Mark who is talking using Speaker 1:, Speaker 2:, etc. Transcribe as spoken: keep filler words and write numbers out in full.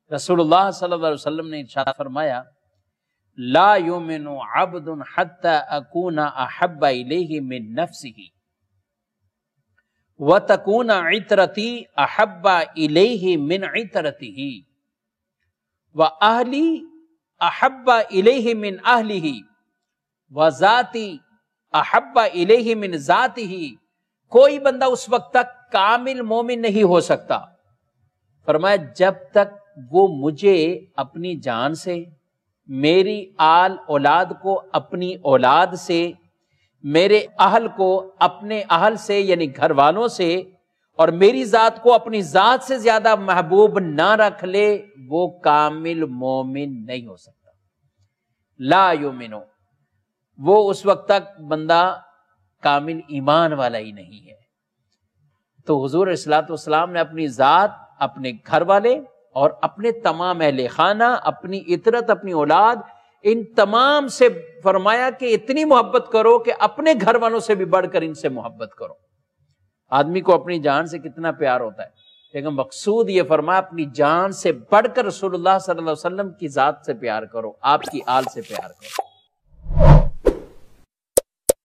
Speaker 1: رسول اللہ صلی اللہ علیہ وسلم نے ارشاد فرمایا لا یؤمن عبد حتی اکون احب الیہ من نفسہ وتکون عطرتی احب الیہ من عطرتہ واہلی احب الیہ من اہلہ وذاتی احب الیہ من ذاتہ۔ کوئی بندہ اس وقت تک کامل مومن نہیں ہو سکتا، فرمایا جب تک وہ مجھے اپنی جان سے، میری آل اولاد کو اپنی اولاد سے، میرے اہل کو اپنے اہل سے یعنی گھر والوں سے، اور میری ذات کو اپنی ذات سے زیادہ محبوب نہ رکھ لے، وہ کامل مومن نہیں ہو سکتا۔ لا یؤمنو، وہ اس وقت تک بندہ کامل ایمان والا ہی نہیں ہے۔ تو حضور علیہ الصلوۃ والسلام نے اپنی ذات، اپنے گھر والے اور اپنے تمام اہل خانہ، اپنی عطرت، اپنی اولاد، ان تمام سے فرمایا کہ اتنی محبت کرو کہ اپنے گھر والوں سے بھی بڑھ کر ان سے محبت کرو۔ آدمی کو اپنی جان سے کتنا پیار ہوتا ہے، لیکن مقصود یہ فرمایا اپنی جان سے بڑھ کر رسول اللہ صلی اللہ علیہ وسلم کی ذات سے پیار کرو، آپ کی آل سے پیار کرو۔